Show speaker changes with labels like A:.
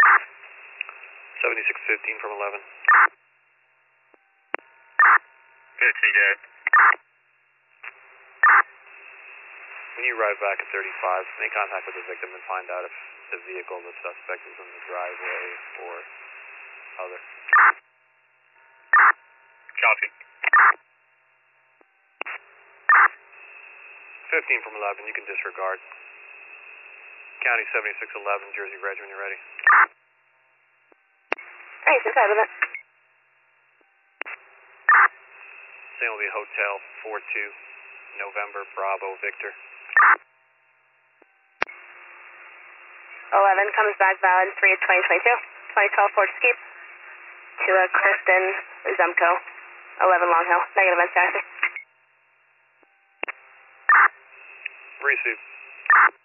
A: 7615 from 11.
B: 15 Gary.
A: When you arrive back at 35, make contact with the victim and find out if the vehicle of the suspect is in the driveway or other.
B: Copy.
A: 15 from 11, you can disregard. County 7611, Jersey Reg, when you're ready.
C: Hey, inside of it.
A: Same will be Hotel 42, November, Bravo, Victor.
C: 11 comes back valid 3 of 2022. 2012 Ford Escape to Kristen Zemko, 11 Long Hill. Negative end taxi.
A: Receive.